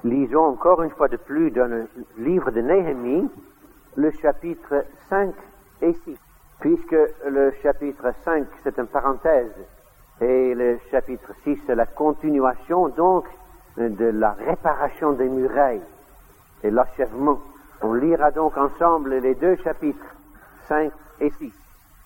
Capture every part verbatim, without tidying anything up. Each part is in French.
Lisons encore une fois de plus dans le livre de Néhémie, le chapitre cinq et six. Puisque le chapitre cinq, c'est une parenthèse, et le chapitre six, c'est la continuation, donc, de la réparation des murailles et l'achèvement. On lira donc ensemble les deux chapitres, cinq et six.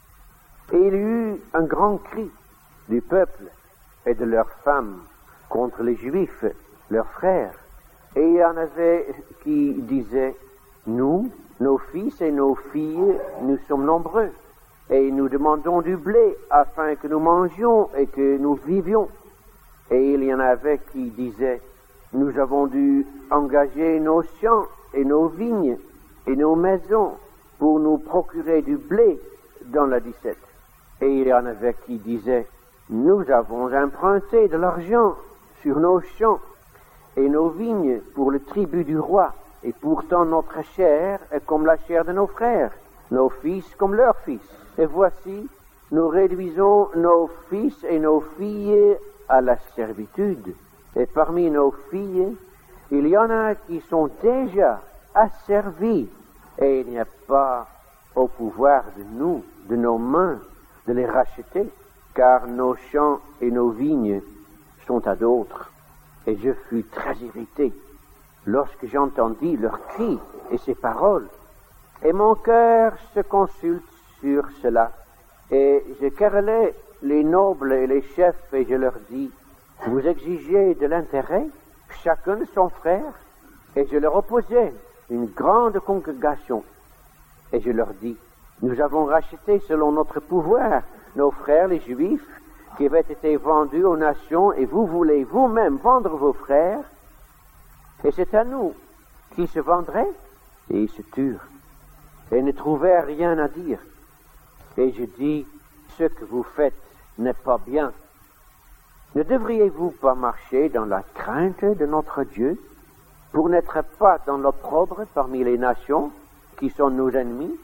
Et il y eut un grand cri du peuple et de leurs femmes contre les Juifs, leurs frères. Et il y en avait qui disaient, nous, nos fils et nos filles, nous sommes nombreux, et nous demandons du blé afin que nous mangions et que nous vivions. Et il y en avait qui disaient, nous avons dû engager nos champs et nos vignes et nos maisons pour nous procurer du blé dans la dix-sept. Et il y en avait qui disaient, nous avons emprunté de l'argent sur nos champs et nos vignes pour le tribut du roi, et pourtant notre chair est comme la chair de nos frères, nos fils comme leurs fils. Et voici, nous réduisons nos fils et nos filles à la servitude. Et parmi nos filles, il y en a qui sont déjà asservies, et il n'y a pas au pouvoir de nous, de nos mains, de les racheter, car nos champs et nos vignes sont à d'autres. Et je fus très irrité lorsque j'entendis leurs cris et ces paroles. Et mon cœur se consulte sur cela. Et je querellai les nobles et les chefs, et je leur dis, vous exigez de l'intérêt, chacun de son frère. Et je leur opposai une grande congrégation. Et je leur dis, nous avons racheté selon notre pouvoir nos frères les Juifs, qui avaient été vendus aux nations, et vous voulez vous-même vendre vos frères, et c'est à nous qui se vendraient. Et ils se turent, et ne trouvèrent rien à dire. Et je dis, ce que vous faites n'est pas bien. Ne devriez-vous pas marcher dans la crainte de notre Dieu, pour n'être pas dans l'opprobre parmi les nations, qui sont nos ennemis?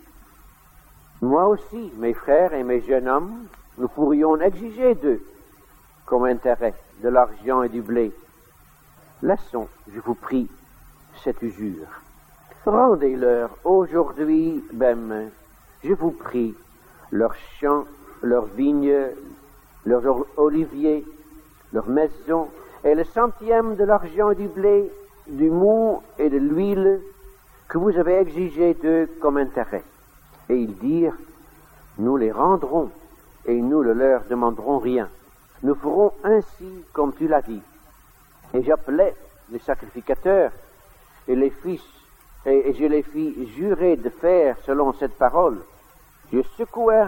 Moi aussi, mes frères et mes jeunes hommes, nous pourrions exiger d'eux, comme intérêt, de l'argent et du blé. Laissons, je vous prie, cette usure. Rendez-leur aujourd'hui même, je vous prie, leurs champs, leurs vignes, leurs oliviers, leurs maisons, et le centième de l'argent et du blé, du mou et de l'huile, que vous avez exigé d'eux comme intérêt. Et ils dirent, nous les rendrons, et nous ne leur demanderons rien. Nous ferons ainsi comme tu l'as dit. Et j'appelai les sacrificateurs et les fils, et, et je les fis jurer de faire selon cette parole. Je secouai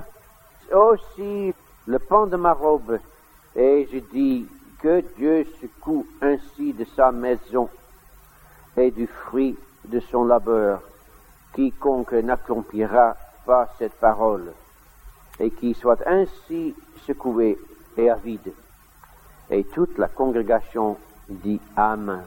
aussi le pan de ma robe, et je dis, que Dieu secoue ainsi de sa maison et du fruit de son labeur, quiconque n'accomplira pas cette parole, et qui soit ainsi secoué et avide. Et toute la congrégation dit Amen.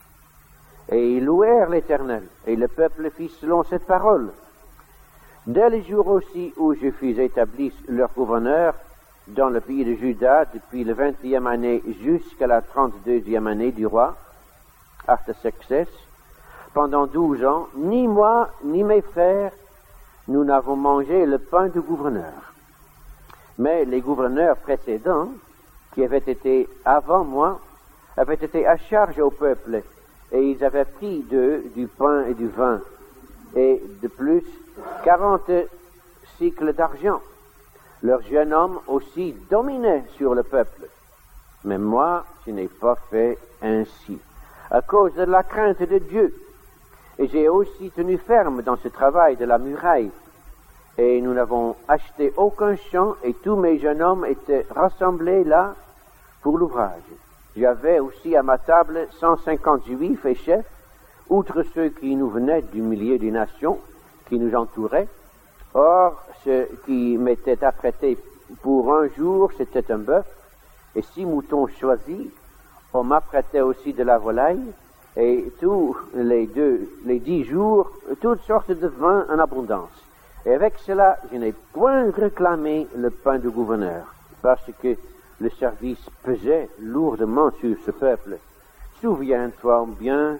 Et ils louèrent l'Éternel, et le peuple fit selon cette parole. Dès le jour aussi où je fus établi leur gouverneur dans le pays de Juda, depuis la vingtième année jusqu'à la trente-deuxième année du roi Artaxerxès, pendant douze ans, ni moi ni mes frères, nous n'avons mangé le pain du gouverneur. Mais les gouverneurs précédents, qui avaient été avant moi, avaient été à charge au peuple, et ils avaient pris d'eux du pain et du vin, et de plus quarante cycles d'argent. Leurs jeunes hommes aussi dominaient sur le peuple. Mais moi, je n'ai pas fait ainsi, à cause de la crainte de Dieu. Et j'ai aussi tenu ferme dans ce travail de la muraille. Et nous n'avons acheté aucun champ, et tous mes jeunes hommes étaient rassemblés là pour l'ouvrage. J'avais aussi à ma table cent cinquante juifs et chefs, outre ceux qui nous venaient du milieu des nations, qui nous entouraient. Or, ce qui m'était apprêté pour un jour, c'était un bœuf, et six moutons choisis. On m'apprêtait aussi de la volaille, et tous les deux, les dix jours, toutes sortes de vins en abondance. Et avec cela, je n'ai point réclamé le pain du gouverneur, parce que le service pesait lourdement sur ce peuple. Souviens-toi bien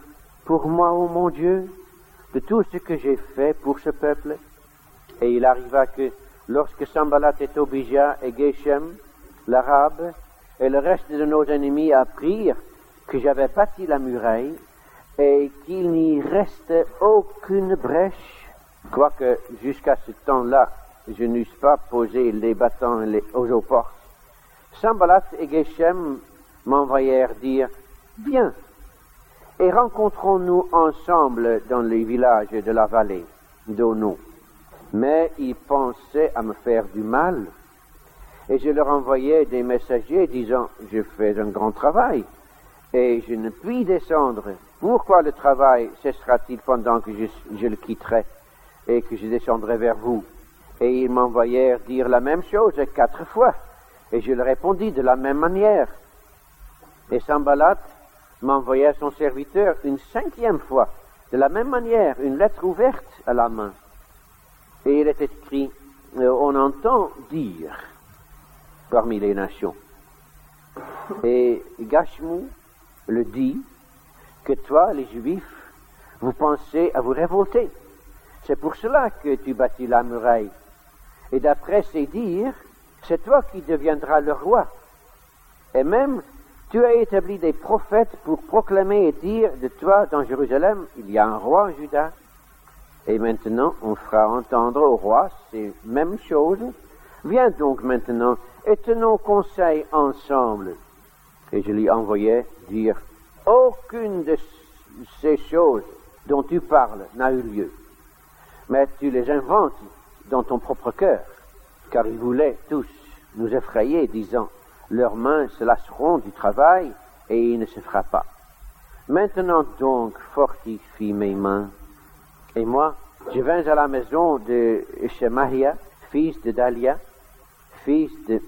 pour moi, ô mon Dieu, de tout ce que j'ai fait pour ce peuple? Et il arriva que, lorsque Sanballat et Tobija et Geshem, l'Arabe, et le reste de nos ennemis apprirent que j'avais bâti la muraille, et qu'il n'y reste aucune brèche, quoique jusqu'à ce temps-là, je n'eusse pas posé les bâtons aux portes, Sanballat et Geshem m'envoyèrent dire, « Viens, et rencontrons-nous ensemble dans les villages de la vallée d'Ono. » Mais ils pensaient à me faire du mal, et je leur envoyais des messagers disant, « Je fais un grand travail, et je ne puis descendre. Pourquoi le travail cessera-t-il pendant que je, je le quitterai et que je descendrai vers vous? » Et ils m'envoyèrent dire la même chose quatre fois, et je leur répondis de la même manière. Et Sanballat m'envoya son serviteur une cinquième fois, de la même manière, une lettre ouverte à la main. Et il est écrit, euh, on entend dire parmi les nations. Et Gashmu le dit, que toi, les Juifs, vous pensez à vous révolter. C'est pour cela que tu bâtis la muraille. Et d'après ces dires, c'est toi qui deviendras le roi. Et même, tu as établi des prophètes pour proclamer et dire de toi dans Jérusalem, il y a un roi en Juda. Et maintenant, on fera entendre au roi ces mêmes choses. Viens donc maintenant et tenons conseil ensemble. Et je lui envoyais dire, aucune de ces choses dont tu parles n'a eu lieu. Mais tu les inventes dans ton propre cœur, car ils voulaient tous nous effrayer, disant, leurs mains se lasseront du travail et il ne se fera pas. Maintenant donc, fortifie mes mains. Et moi, je vins à la maison de Shemahia, fils de Dalia, fils de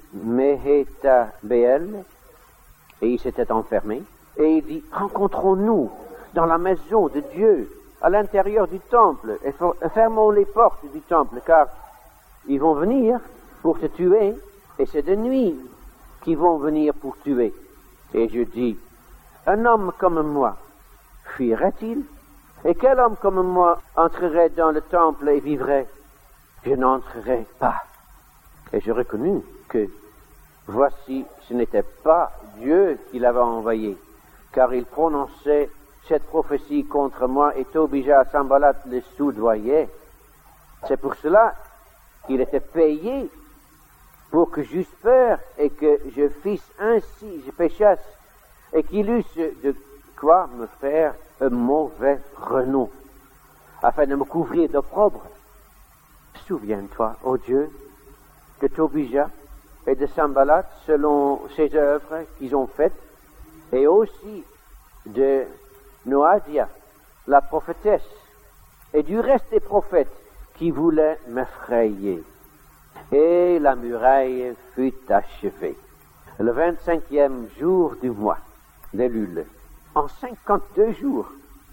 Mehétabeel, et il s'était enfermé. Et il dit, rencontrons-nous dans la maison de Dieu, à l'intérieur du temple, et fermons les portes du temple, car ils vont venir pour te tuer, et c'est de nuit qu'ils vont venir pour tuer. Et je dis, un homme comme moi, fuirait-il? Et quel homme comme moi entrerait dans le temple et vivrait? Je n'entrerai pas. Et je reconnus que, voici, ce n'était pas Dieu qui l'avait envoyé, car il prononçait cette prophétie contre moi et Tobija Sanballat le soudoyait. C'est pour cela qu'il était payé pour que j'eusse peur et que je fisse ainsi, je péchasse, et qu'il eusse de quoi me faire un mauvais renom, afin de me couvrir d'opprobre. Souviens-toi, ô Dieu, de Tobija et de Sanballat selon ces œuvres qu'ils ont faites, et aussi de Noadia, la prophétesse, et du reste des prophètes qui voulaient m'effrayer. Et la muraille fut achevée le vingt-cinquième jour du mois d'Élul, en cinquante-deux jours.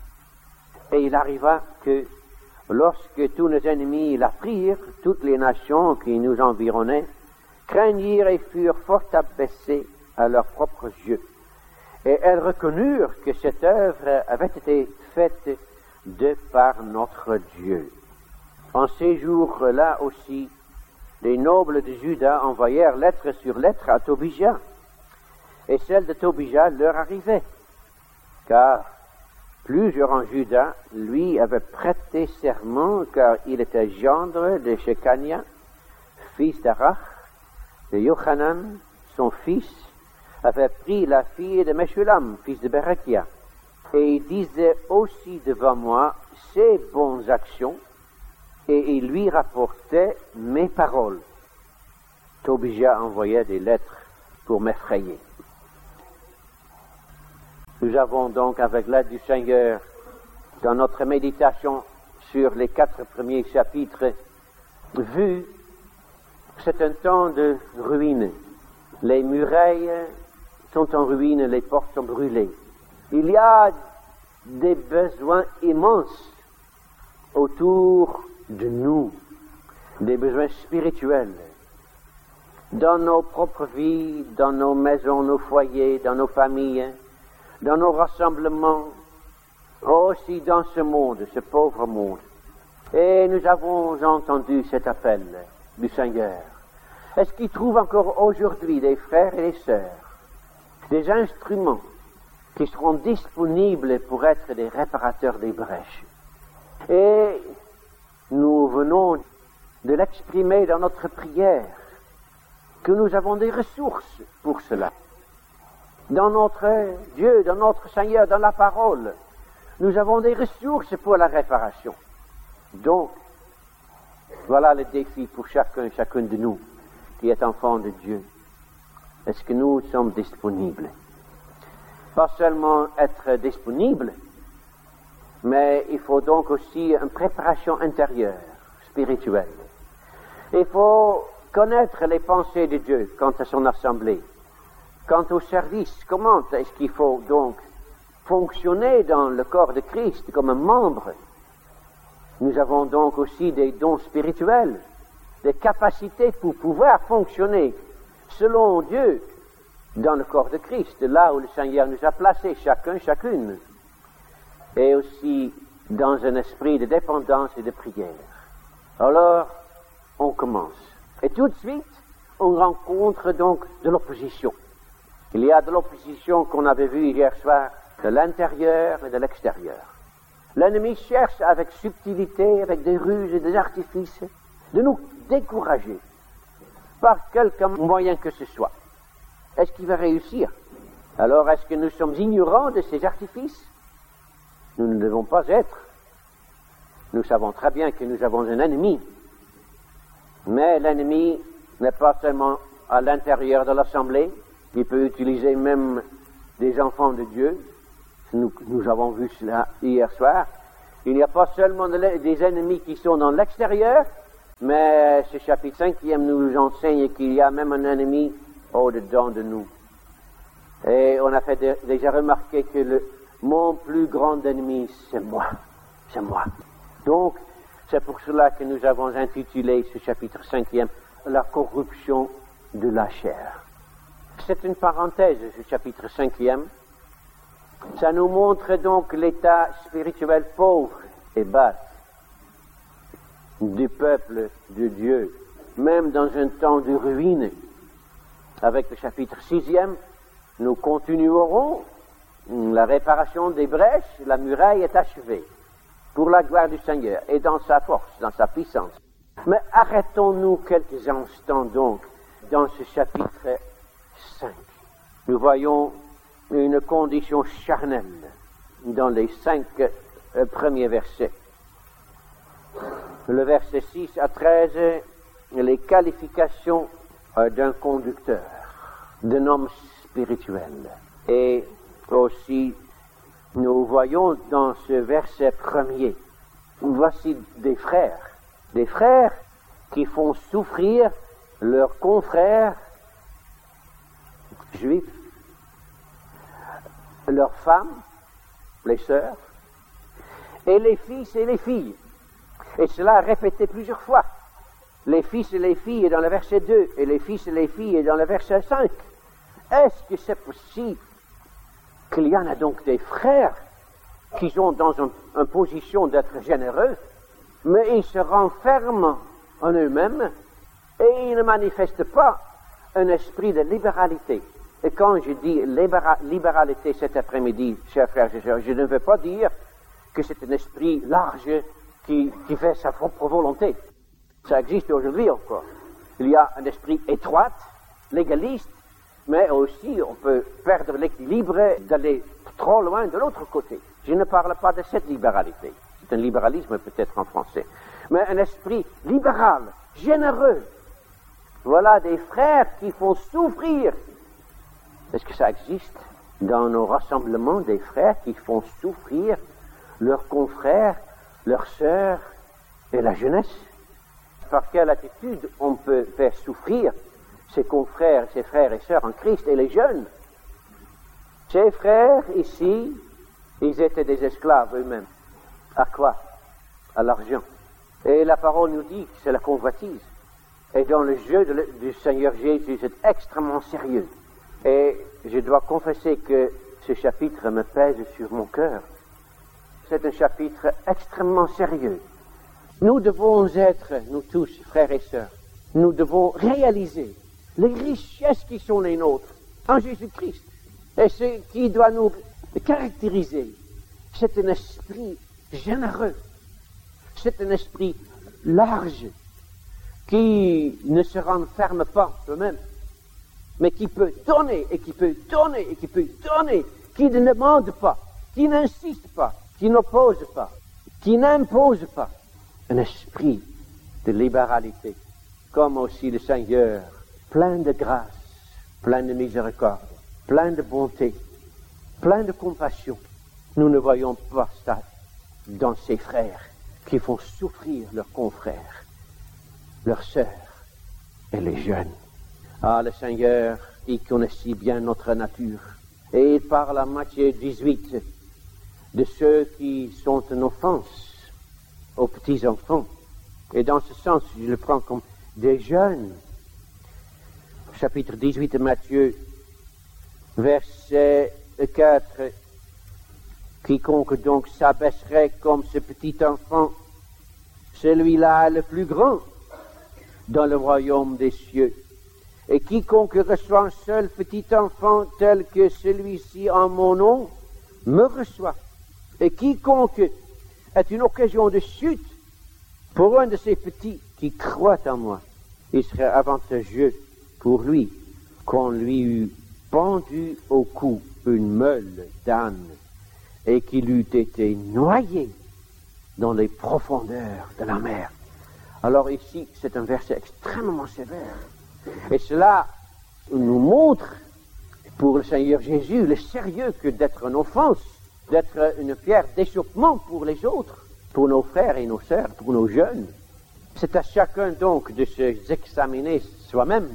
Et il arriva que, lorsque tous nos ennemis l'apprirent, toutes les nations qui nous environnaient craignirent et furent fort abaissées à leurs propres yeux. Et elles reconnurent que cette œuvre avait été faite de par notre Dieu. En ces jours-là aussi, les nobles de Juda envoyèrent lettre sur lettre à Tobija, et celle de Tobija leur arrivait, car plusieurs en Juda lui avaient prêté serment, car il était gendre de Shekania, fils d'Arach, de Yochanan, son fils, avait pris la fille de Meshulam, fils de Berekia, et il disait aussi devant moi ses bonnes actions, et il lui rapportait mes paroles. Tobija envoyait des lettres pour m'effrayer. Nous avons donc, avec l'aide du Seigneur, dans notre méditation sur les quatre premiers chapitres, vu que c'est un temps de ruine. Les murailles sont en ruine, les portes sont brûlées. Il y a des besoins immenses autour de nous, des besoins spirituels, dans nos propres vies, dans nos maisons, nos foyers, dans nos familles, dans nos rassemblements, aussi dans ce monde, ce pauvre monde. Et nous avons entendu cet appel du Seigneur. Est-ce qu'il trouve encore aujourd'hui des frères et des sœurs, des instruments qui seront disponibles pour être des réparateurs des brèches? Et nous venons de l'exprimer dans notre prière, que nous avons des ressources pour cela. Dans notre Dieu, dans notre Seigneur, dans la parole, nous avons des ressources pour la réparation. Donc, voilà le défi pour chacun, chacun de nous qui est enfant de Dieu. Est-ce que nous sommes disponibles? Pas seulement être disponibles, mais il faut donc aussi une préparation intérieure, spirituelle. Il faut connaître les pensées de Dieu quant à son assemblée, quant au service. Comment est-ce qu'il faut donc fonctionner dans le corps de Christ comme un membre? Nous avons donc aussi des dons spirituels, des capacités pour pouvoir fonctionner selon Dieu dans le corps de Christ, là où le Seigneur nous a placés, chacun, chacune, et aussi dans un esprit de dépendance et de prière. Alors, on commence. Et tout de suite, on rencontre donc de l'opposition. Il y a de l'opposition qu'on avait vue hier soir, de l'intérieur et de l'extérieur. L'ennemi cherche avec subtilité, avec des ruses et des artifices, de nous décourager par quelque moyen que ce soit. Est-ce qu'il va réussir? Alors, est-ce que nous sommes ignorants de ces artifices? Nous ne devons pas être. Nous savons très bien que nous avons un ennemi. Mais l'ennemi n'est pas seulement à l'intérieur de l'assemblée, il peut utiliser même des enfants de Dieu. Nous, nous avons vu cela hier soir. Il n'y a pas seulement de, des ennemis qui sont dans l'extérieur, mais ce chapitre cinquième nous enseigne qu'il y a même un ennemi au-dedans de nous. Et on a fait de, déjà remarqué que le, mon plus grand ennemi, c'est moi. C'est moi. Donc, c'est pour cela que nous avons intitulé ce chapitre cinquième, la corruption de la chair. C'est une parenthèse, ce chapitre cinquième. Ça nous montre donc l'état spirituel pauvre et bas du peuple de Dieu, même dans un temps de ruine. Avec le chapitre sixième, nous continuerons la réparation des brèches, la muraille est achevée, pour la gloire du Seigneur, et dans sa force, dans sa puissance. Mais arrêtons-nous quelques instants donc, dans ce chapitre cinq. Nous voyons une condition charnelle dans les cinq euh, premiers versets. Le verset six à treize, les qualifications euh, d'un conducteur, d'un homme spirituel. Et aussi, nous voyons dans ce verset premier, voici des frères, des frères qui font souffrir leurs confrères juifs, leurs femmes, les sœurs, et les fils et les filles. Et cela répété plusieurs fois. Les fils et les filles dans le verset deux, et les fils et les filles dans le verset cinq. Est-ce que c'est possible qu'il y en a donc des frères qui sont dans une, une position d'être généreux, mais ils se renferment en eux-mêmes et ils ne manifestent pas un esprit de libéralité. Et quand je dis libéra- libéralité cet après-midi, chers frères et sœurs, je ne veux pas dire que c'est un esprit large qui, qui fait sa propre volonté. Ça existe aujourd'hui encore. Il y a un esprit étroit, légaliste, mais aussi on peut perdre l'équilibre et d'aller trop loin de l'autre côté. Je ne parle pas de cette libéralité. C'est un libéralisme peut-être en français. Mais un esprit libéral, généreux. Voilà des frères qui font souffrir. Est-ce que ça existe dans nos rassemblements, des frères qui font souffrir leurs confrères, leurs sœurs et la jeunesse? Par quelle attitude on peut faire souffrir ses confrères, ses frères et sœurs en Christ et les jeunes? Ces frères ici, ils étaient des esclaves eux-mêmes. À quoi? À l'argent. Et la parole nous dit que c'est la convoitise. Et dans le jeu de le, du Seigneur Jésus, c'est extrêmement sérieux. Et je dois confesser que ce chapitre me pèse sur mon cœur. c'est un chapitre extrêmement sérieux. Nous devons être, nous tous, frères et sœurs, nous devons réaliser les richesses qui sont les nôtres en Jésus-Christ. Et ce qui doit nous caractériser, c'est un esprit généreux, c'est un esprit large, qui ne se renferme pas eux-mêmes, mais qui peut donner, et qui peut donner, et qui peut donner, qui ne demande pas, qui n'insiste pas, qui n'oppose pas, qui n'impose pas. Un esprit de libéralité, comme aussi le Seigneur, plein de grâce, plein de miséricorde, plein de bonté, plein de compassion. Nous ne voyons pas ça dans ces frères qui font souffrir leurs confrères, leurs sœurs et les jeunes. Ah, le Seigneur, il connaît si bien notre nature. Et il parle à Matthieu dix-huit de ceux qui sont une offense aux petits-enfants. Et dans ce sens, je le prends comme des jeunes. Chapitre dix-huit de Matthieu, verset quatre. Quiconque donc s'abaisserait comme ce petit enfant, celui-là est le plus grand dans le royaume des cieux. Et quiconque reçoit un seul petit enfant tel que celui-ci en mon nom, me reçoit. Et quiconque est une occasion de chute pour un de ces petits qui croient en moi, il serait avantageux pour lui qu'on lui eût pendu au cou une meule d'âne et qu'il eût été noyé dans les profondeurs de la mer. Alors ici, c'est un verset extrêmement sévère. Et cela nous montre, pour le Seigneur Jésus, le sérieux que d'être une offense, d'être une pierre d'achoppement pour les autres, pour nos frères et nos sœurs, pour nos jeunes. C'est à chacun donc de s'examiner soi-même.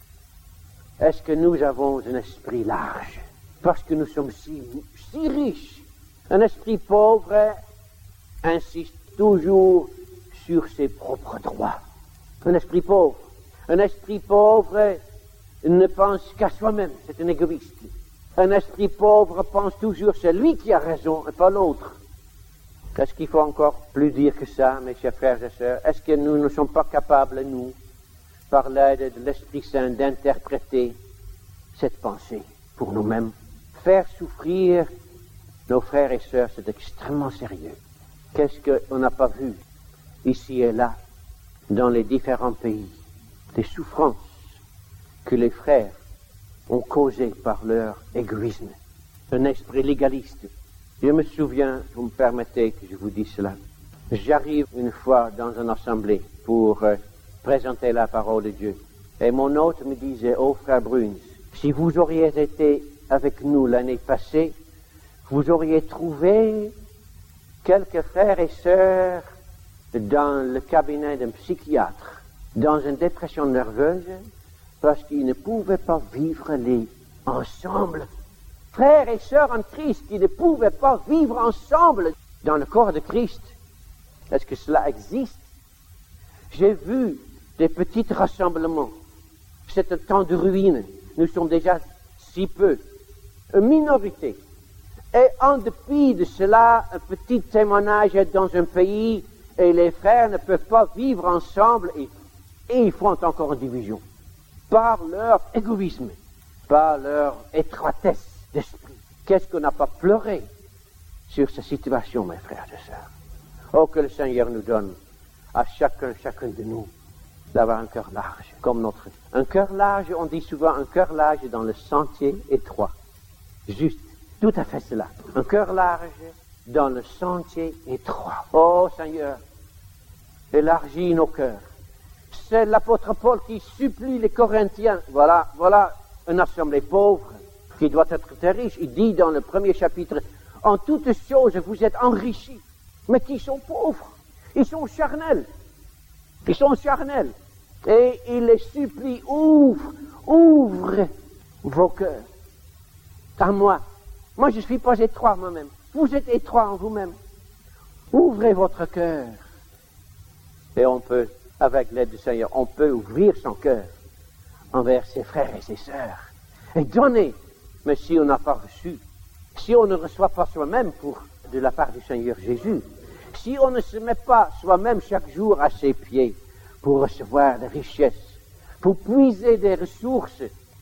Est-ce que nous avons un esprit large? Parce que nous sommes si, si riches. Un esprit pauvre insiste toujours sur ses propres droits. Un esprit pauvre. Un esprit pauvre ne pense qu'à soi-même, c'est un égoïste. Un esprit pauvre pense toujours c'est lui qui a raison et pas l'autre. Est-ce qu'il faut encore plus dire que ça, mes chers frères et sœurs? Est-ce que nous ne sommes pas capables, nous, par l'aide de l'Esprit Saint, d'interpréter cette pensée pour nous-mêmes? Faire souffrir nos frères et sœurs, c'est extrêmement sérieux. Qu'est-ce qu'on n'a pas vu ici et là, dans les différents pays? Des souffrances que les frères ont causées par leur égoïsme, un esprit légaliste. Je me souviens, vous me permettez que je vous dise cela, j'arrive une fois dans une assemblée pour euh, présenter la parole de Dieu, et mon hôte me disait, oh frère Bruns, si vous auriez été avec nous l'année passée, vous auriez trouvé quelques frères et sœurs dans le cabinet d'un psychiatre, dans une dépression nerveuse, parce qu'ils ne pouvaient pas vivre les ensemble. Frères et sœurs en Christ qui ne pouvaient pas vivre ensemble dans le corps de Christ. Est-ce que cela existe? J'ai vu des petits rassemblements. C'est un temps de ruine. Nous sommes déjà si peu. Une minorité. Et en dépit de cela, un petit témoignage dans un pays et les frères ne peuvent pas vivre ensemble et Et ils font encore une division. Par leur égoïsme, par leur étroitesse d'esprit. Qu'est-ce qu'on n'a pas pleuré sur cette situation, mes frères et sœurs? Oh, que le Seigneur nous donne à chacun, chacun de nous, d'avoir un cœur large, comme notre. Un cœur large, on dit souvent un cœur large dans le sentier étroit. Juste, tout à fait cela. Un cœur large dans le sentier étroit. Oh, Seigneur, élargis nos cœurs. C'est l'apôtre Paul qui supplie les Corinthiens. Voilà, voilà une assemblée pauvre qui doit être très riche. Il dit dans le premier chapitre, en toutes choses vous êtes enrichis, mais qui sont pauvres. Ils sont charnels. Ils sont charnels. Et il les supplie, ouvre, ouvre vos cœurs à moi. Moi je ne suis pas étroit moi-même. Vous êtes étroit en vous-même. Ouvrez votre cœur. Et on peut, avec l'aide du Seigneur, on peut ouvrir son cœur envers ses frères et ses sœurs et donner. Mais si on n'a pas reçu, si on ne reçoit pas soi-même pour de la part du Seigneur Jésus. Si on ne se met pas soi-même chaque jour à ses pieds pour recevoir des richesses, pour puiser des ressources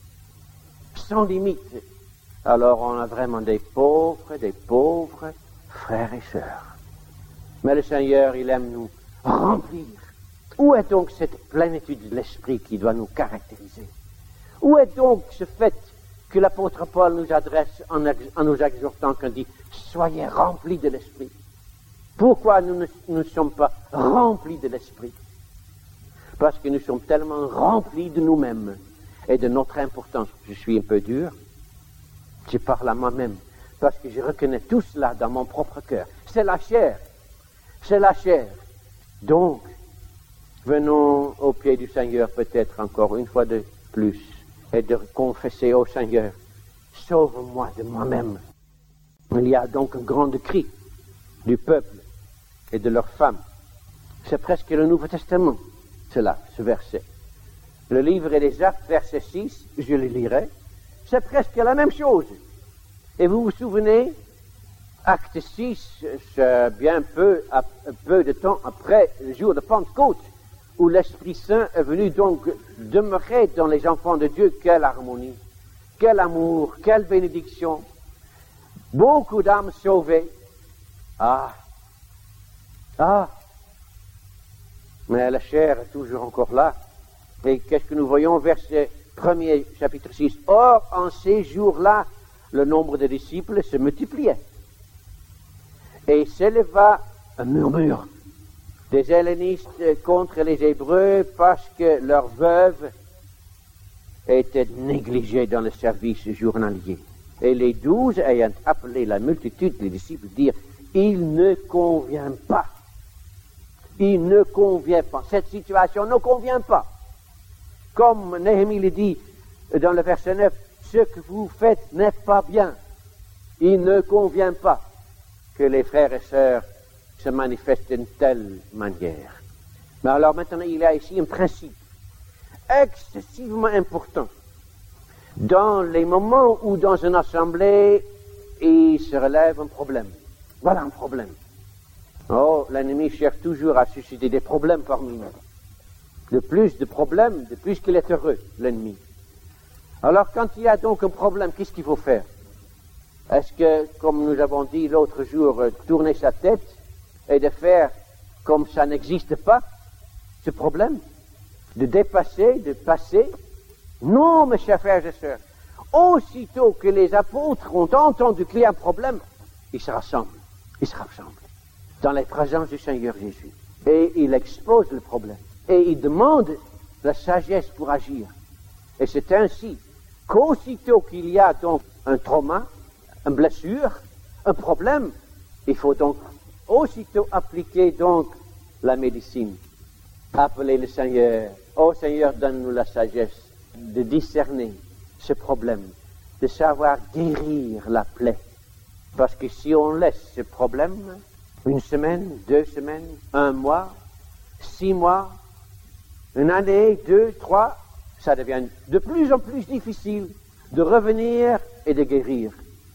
sans limite, alors on a vraiment des pauvres, des pauvres frères et sœurs. Mais le Seigneur, il aime nous remplir. Où est donc cette plénitude de l'esprit qui doit nous caractériser? Où est donc ce fait que l'apôtre Paul nous adresse en, en nous exhortant quand il dit « Soyez remplis de l'esprit ». Pourquoi nous ne nous sommes pas remplis de l'esprit? Parce que nous sommes tellement remplis de nous-mêmes et de notre importance. Je suis un peu dur, je parle à moi-même, parce que je reconnais tout cela dans mon propre cœur. C'est la chair, c'est la chair. Donc, venons au pied du Seigneur peut-être encore une fois de plus et de confesser au Seigneur, sauve-moi de moi-même. Il y a donc un grand cri du peuple et de leurs femmes. C'est presque le Nouveau Testament, cela, ce verset. Le livre des Actes, verset six, je le lirai, c'est presque la même chose. Et vous vous souvenez, Acte six, c'est bien peu, peu de temps après le jour de Pentecôte, où l'Esprit Saint est venu donc demeurer dans les enfants de Dieu. Quelle harmonie, quel amour, quelle bénédiction. Beaucoup d'âmes sauvées. Ah, ah, mais la chair est toujours encore là. Et qu'est-ce que nous voyons, verset premier, chapitre six. Or, en ces jours-là, le nombre de disciples se multipliait. Et s'éleva un murmure des hellénistes contre les Hébreux parce que leurs veuves étaient négligées dans le service journalier. Et les douze, ayant appelé la multitude des disciples, dirent, il ne convient pas. Il ne convient pas. Cette situation ne convient pas. Comme Néhémie le dit dans le verset neuf, ce que vous faites n'est pas bien. Il ne convient pas que les frères et sœurs se manifestent d'une telle manière. Mais alors maintenant, il y a ici un principe excessivement important. Dans les moments où dans une assemblée, il se relève un problème. Voilà un problème. Oh, l'ennemi cherche toujours à susciter des problèmes parmi nous. De plus de problèmes, de plus qu'il est heureux, l'ennemi. Alors quand il y a donc un problème, qu'est-ce qu'il faut faire? Est-ce que, comme nous avons dit l'autre jour, euh, tourner sa tête et de faire comme ça n'existe pas, ce problème? De dépasser, de passer? Non, mes chers frères et sœurs. Aussitôt que les apôtres ont entendu qu'il y a un problème, ils se rassemblent. Ils se rassemblent dans la présence du Seigneur Jésus. Et ils exposent le problème. Et ils demandent la sagesse pour agir. Et c'est ainsi qu'aussitôt qu'il y a donc un trauma, une blessure, un problème, il faut donc aussitôt appliquer donc la médecine. Appeler le Seigneur. Oh Seigneur, donne-nous la sagesse de discerner ce problème, de savoir guérir la plaie. Parce que si on laisse ce problème, une semaine, deux semaines, un mois, six mois, une année, deux, trois, ça devient de plus en plus difficile de revenir et de guérir.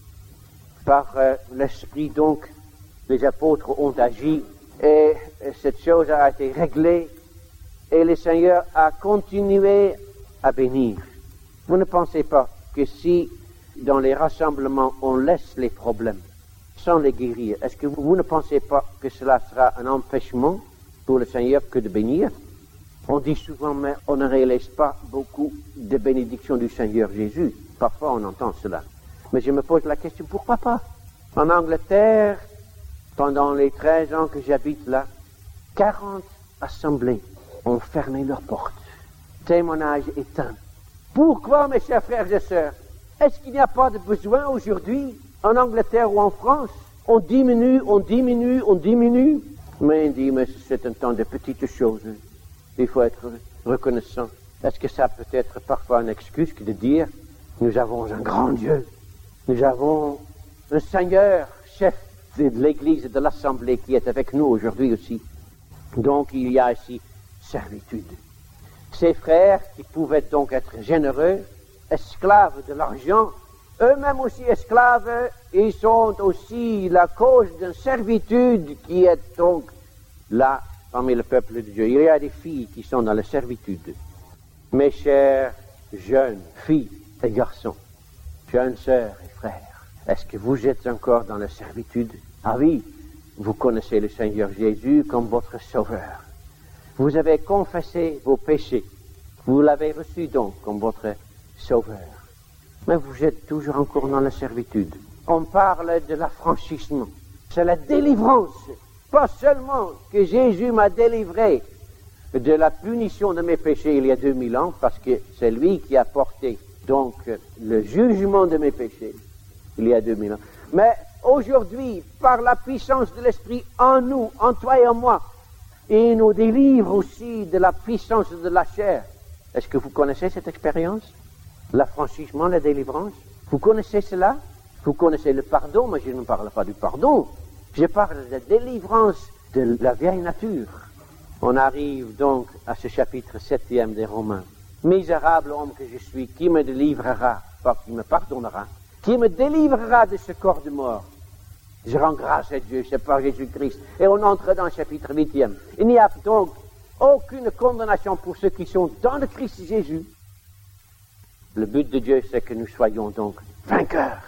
Par euh, l'Esprit, donc, les apôtres ont agi et, et cette chose a été réglée et le Seigneur a continué à bénir. Vous ne pensez pas que si, dans les rassemblements, on laisse les problèmes sans les guérir, est-ce que vous, vous ne pensez pas que cela sera un empêchement pour le Seigneur que de bénir? On dit souvent, mais on ne réalise pas beaucoup de bénédictions du Seigneur Jésus. Parfois, on entend cela. Mais je me pose la question, pourquoi pas? En Angleterre, pendant les treize ans que j'habite là, quarante assemblées ont fermé leurs portes. Témoignage éteint. Pourquoi, mes chers frères et sœurs? Est-ce qu'il n'y a pas de besoin aujourd'hui, en Angleterre ou en France? On diminue, on diminue, on diminue. Mais on dit, mais c'est un temps de petites choses. Il faut être reconnaissant. Est-ce que ça peut être parfois une excuse que de dire, nous avons un grand Dieu, nous avons un Seigneur, chef de l'Église et de l'Assemblée qui est avec nous aujourd'hui aussi. Donc il y a ici servitude. Ces frères qui pouvaient donc être généreux, esclaves de l'argent, eux-mêmes aussi esclaves, ils sont aussi la cause d'une servitude qui est donc là parmi le peuple de Dieu. Il y a des filles qui sont dans la servitude. Mes chers jeunes filles et garçons, jeunes sœurs et frères, est-ce que vous êtes encore dans la servitude? Ah oui, vous connaissez le Seigneur Jésus comme votre Sauveur. Vous avez confessé vos péchés. Vous l'avez reçu donc comme votre Sauveur. Mais vous êtes toujours encore dans la servitude. On parle de l'affranchissement. C'est la délivrance. Pas seulement que Jésus m'a délivré de la punition de mes péchés il y a deux mille ans, parce que c'est lui qui a porté donc le jugement de mes péchés il y a deux mille ans. Mais aujourd'hui, par la puissance de l'Esprit en nous, en toi et en moi, il nous délivre aussi de la puissance de la chair. Est-ce que vous connaissez cette expérience? L'affranchissement, la délivrance? Vous connaissez cela? Vous connaissez le pardon? Mais je ne parle pas du pardon. Je parle de la délivrance de la vieille nature. On arrive donc à ce chapitre septième des Romains. Misérable homme que je suis, qui me délivrera, pas qui me pardonnera, qui me délivrera de ce corps de mort? Je rends grâce à Dieu, c'est par Jésus-Christ. Et on entre dans le chapitre huitième. Il n'y a donc aucune condamnation pour ceux qui sont dans le Christ Jésus. Le but de Dieu, c'est que nous soyons donc vainqueurs.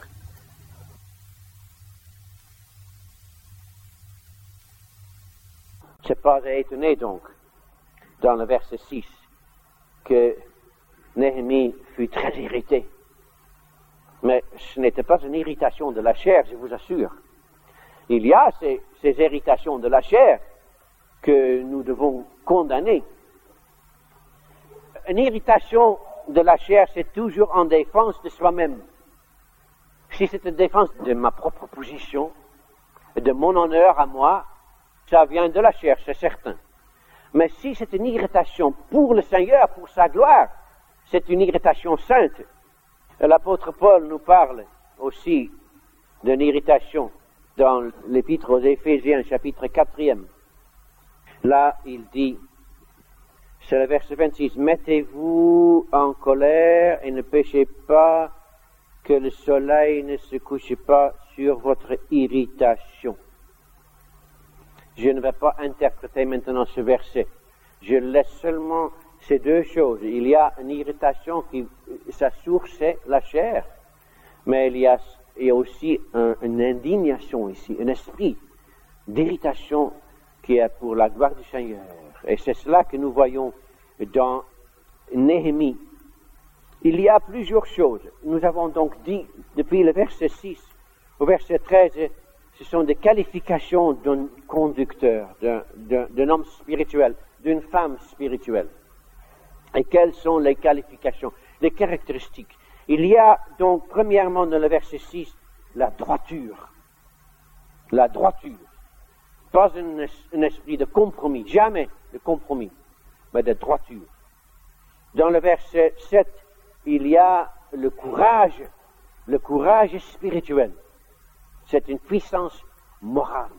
C'est pas étonné donc, dans le verset six, que Néhémie fut très irrité. Mais ce n'était pas une irritation de la chair, je vous assure. Il y a ces, ces irritations de la chair que nous devons condamner. Une irritation de la chair, c'est toujours en défense de soi-même. Si c'est une défense de ma propre position, de mon honneur à moi, ça vient de la chair, c'est certain. Mais si c'est une irritation pour le Seigneur, pour sa gloire, c'est une irritation sainte. L'apôtre Paul nous parle aussi d'une irritation dans l'épître aux Éphésiens, chapitre quatrième. Là, il dit, c'est le verset vingt-six, « Mettez-vous en colère et ne péchez pas, que le soleil ne se couche pas sur votre irritation. » Je ne vais pas interpréter maintenant ce verset. Je laisse seulement ces deux choses. Il y a une irritation qui, sa source c'est la chair, mais il y a, il y a aussi un, une indignation ici, un esprit d'irritation qui est pour la gloire du Seigneur. Et c'est cela que nous voyons dans Néhémie. Il y a plusieurs choses. Nous avons donc dit, depuis le verset six au verset treize, ce sont des qualifications d'un conducteur, d'un, d'un, d'un homme spirituel, d'une femme spirituelle. Et quelles sont les qualifications, les caractéristiques? Il y a donc, premièrement, dans le verset six, la droiture. La droiture. Pas un, un esprit de compromis, jamais de compromis, mais de droiture. Dans le verset sept, il y a le courage, le courage spirituel. C'est une puissance morale.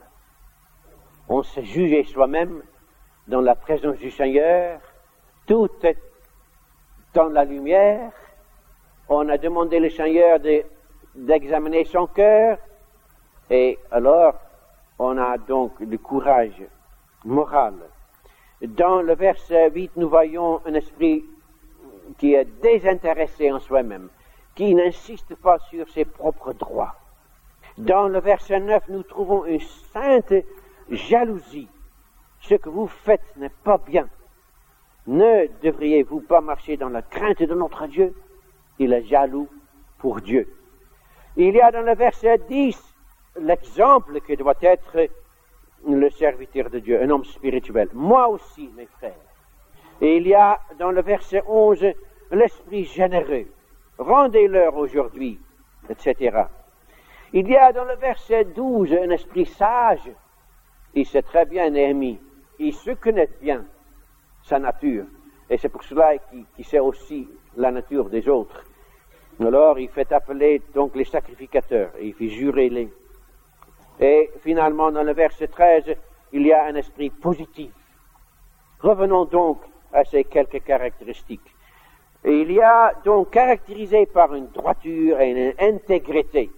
On se juge soi-même dans la présence du Seigneur, tout est dans la lumière. On a demandé au Seigneur de, d'examiner son cœur, et alors on a donc le courage moral. Dans le verset huit, nous voyons un esprit qui est désintéressé en soi-même, qui n'insiste pas sur ses propres droits. Dans le verset neuf, nous trouvons une sainte jalousie. Ce que vous faites n'est pas bien. Ne devriez-vous pas marcher dans la crainte de notre Dieu? Il est jaloux pour Dieu. Il y a dans le verset dix l'exemple que doit être le serviteur de Dieu, un homme spirituel. Moi aussi, mes frères. Et il y a dans le verset onze l'esprit généreux. Rendez-leur aujourd'hui, et cetera. Il y a dans le verset douze un esprit sage. Il sait très bien, Néhémie, il se connaît bien sa nature. Et c'est pour cela qu'il, qu'il sait aussi la nature des autres. Alors il fait appeler donc les sacrificateurs et il fait jurer les. Et finalement dans le verset treize, il y a un esprit positif. Revenons donc à ces quelques caractéristiques. Et il y a donc caractérisé par une droiture et une intégrité.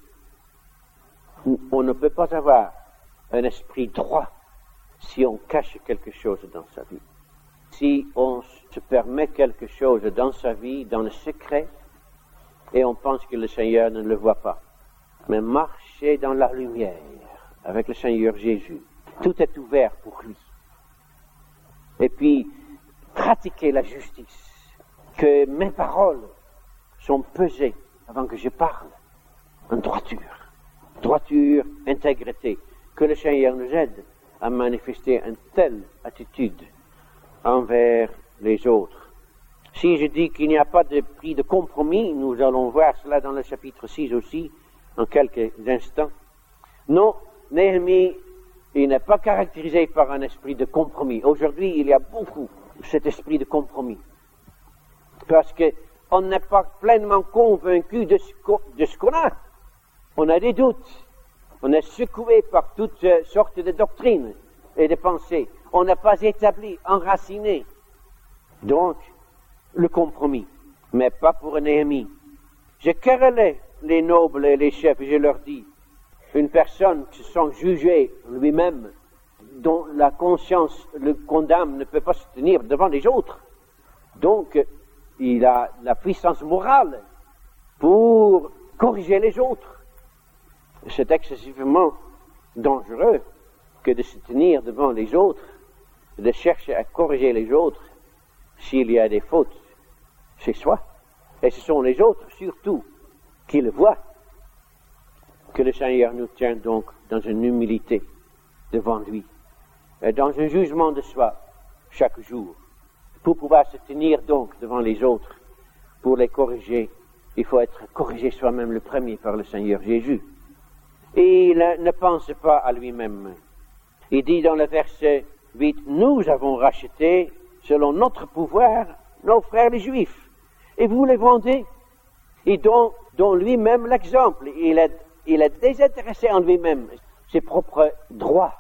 On ne peut pas avoir un esprit droit si on cache quelque chose dans sa vie. Si on se permet quelque chose dans sa vie, dans le secret, et on pense que le Seigneur ne le voit pas. Mais marcher dans la lumière avec le Seigneur Jésus, tout est ouvert pour lui. Et puis, pratiquer la justice, que mes paroles sont pesées avant que je parle, en droiture, droiture, intégrité, que le Seigneur nous aide à manifester une telle attitude envers les autres. Si je dis qu'il n'y a pas de prix de compromis, nous allons voir cela dans le chapitre six aussi, en quelques instants. Non, Néhémie, il n'est pas caractérisé par un esprit de compromis. Aujourd'hui, il y a beaucoup cet esprit de compromis. Parce qu'on n'est pas pleinement convaincu de ce qu'on, de ce qu'on a. On a des doutes. On est secoué par toutes sortes de doctrines et de pensées. On n'a pas établi, enraciné. Donc, le compromis. Mais pas pour Néhémie. Je querellais les nobles et les chefs et je leur dis, une personne qui se sent jugée lui-même, dont la conscience le condamne, ne peut pas se tenir devant les autres. Donc, il a la puissance morale pour corriger les autres. C'est excessivement dangereux que de se tenir devant les autres, de chercher à corriger les autres s'il y a des fautes chez soi. Et ce sont les autres, surtout, qui le voient. Que le Seigneur nous tient donc dans une humilité devant lui, et dans un jugement de soi chaque jour. Pour pouvoir se tenir donc devant les autres, pour les corriger, il faut être corrigé soi-même le premier par le Seigneur Jésus. Et il ne pense pas à lui-même. Il dit dans le verset huit, « Nous avons racheté, selon notre pouvoir, nos frères les Juifs, et vous les vendez. » Et donne donc lui-même l'exemple. Il est, il est désintéressé en lui-même, ses propres droits.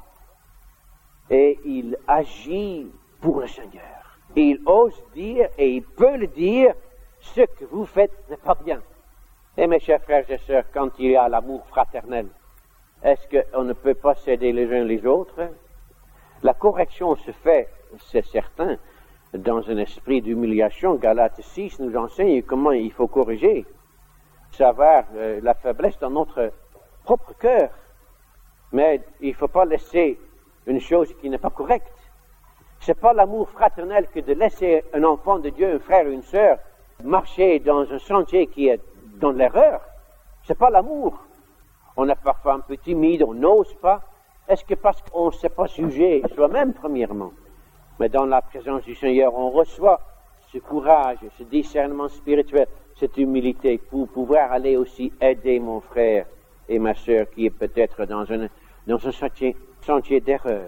Et il agit pour le Seigneur. Il ose dire, et il peut le dire, ce que vous faites n'est pas bien. Et mes chers frères et sœurs, quand il y a l'amour fraternel, est-ce qu'on ne peut pas s'aider les uns les autres? La correction se fait, c'est certain, dans un esprit d'humiliation. Galates six nous enseigne comment il faut corriger, savoir euh, la faiblesse dans notre propre cœur. Mais il ne faut pas laisser une chose qui n'est pas correcte. C'est pas l'amour fraternel que de laisser un enfant de Dieu, un frère ou une sœur, marcher dans un sentier qui est dans l'erreur. C'est pas l'amour. On est parfois un peu timide, on n'ose pas. Est-ce que parce qu'on ne sait pas juger soi-même, premièrement? Mais dans la présence du Seigneur, on reçoit ce courage, ce discernement spirituel, cette humilité pour pouvoir aller aussi aider mon frère et ma sœur qui est peut-être dans un, dans un sentier, sentier d'erreur.